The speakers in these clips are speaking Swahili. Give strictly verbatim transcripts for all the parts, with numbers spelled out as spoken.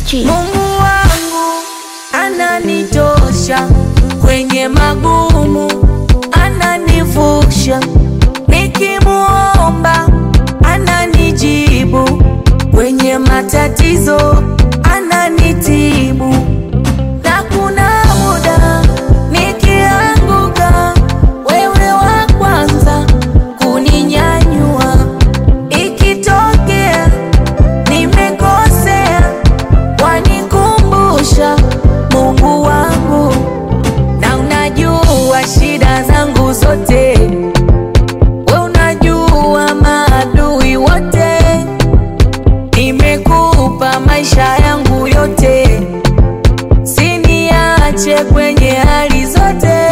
Mochi. Mungu wangu ananitosha, kwenye magumu ananivusha, nikimuomba ananijibu, kwenye matatizo ananitibu. Na kuna muda nikianguka, wewe wa kwanza kuninyanyua. Ikitokea nimekosea, wanikumbusha Mungu wangu. Na unajua shida zangu zote, we unajua maadui wote. Nimekupa maisha yangu yote, siniache kwenye hali zote.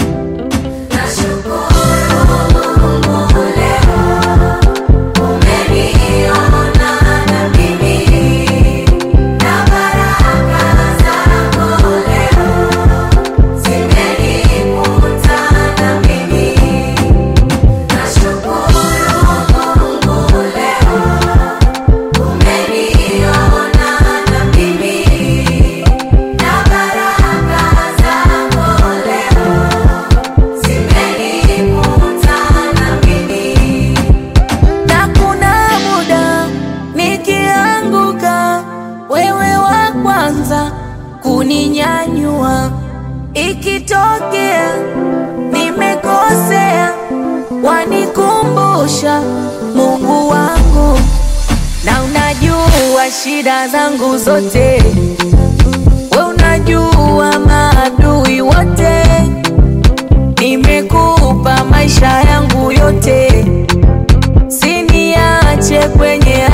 Wewe wa kwanza kuninyanyua. Ikitokea nimekosea, wanikumbusha Mungu wangu. Na unajua shida zangu zote, we unajua maadui wote. Nimekupa maisha yangu yote, siniache kwenye